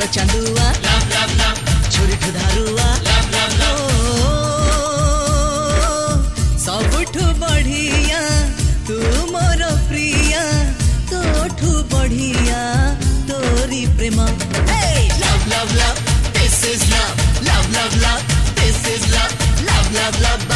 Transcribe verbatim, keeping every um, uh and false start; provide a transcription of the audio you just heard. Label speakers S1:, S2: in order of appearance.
S1: बड़ चांदुआ छुरी धारुआ सबुठु बढ़िया तू मोर प्रिया तोठु बढ़िया तोरी प्रेम love love love this is love love love love this is love love love love